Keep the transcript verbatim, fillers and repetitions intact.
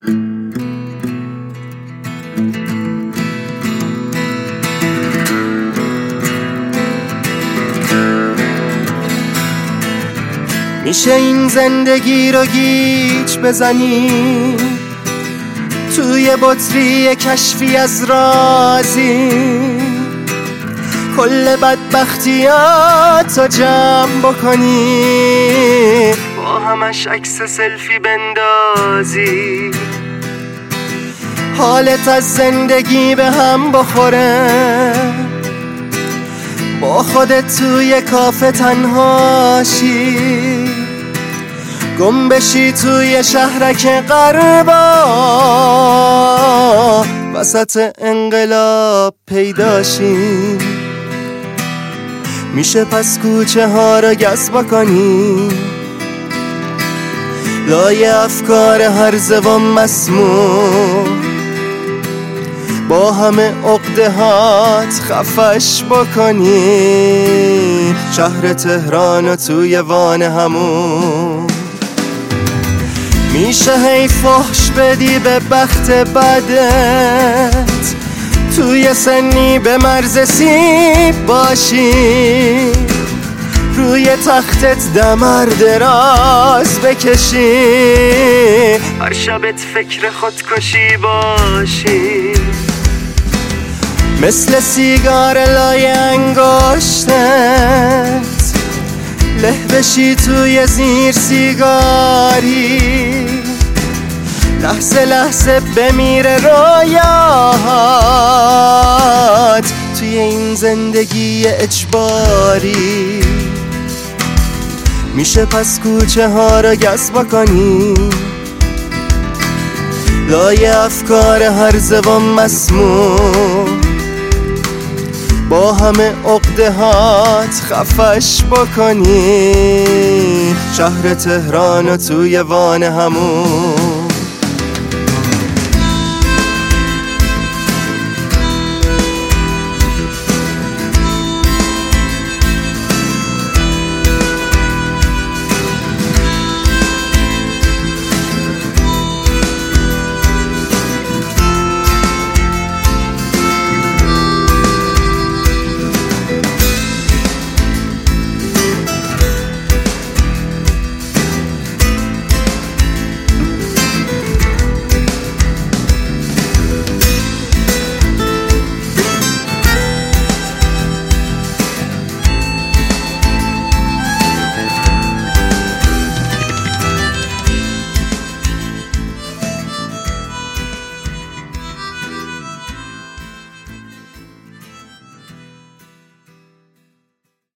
میشه این زندگی رو گیج بزنی توی بطری کشفی از رازی، کل بدبختیاتو جمع بکنی با همش عکس سلفی بندازی، حالت از زندگی به هم بخوره، با خودت توی کافه تنهاشی، گم بشی توی شهرک غربا، وسط انقلاب پیداشی. میشه پس کوچه ها رو گز بکنی، لای افکار هرزه و مسموم، با همه عقده هات خفش بکنی شهر تهران و توی وان همون. میشه هی فحش بدی به بخت بدت، توی سنی به مرز سیب باشی، روی تختت دمر دراز بکشی، هر شبت فکر خودکشی باشی، مثل سیگار لای انگشتت له بشی توی زیر سیگاری، لحظه لحظه بمیره رویاهات توی این زندگی اجباری. میشه پس کوچه ها رو گز بکنی، لای افکار هرزه و مسموم، با همه عقده هات خفش بکنی شهر تهران و توی وان همون.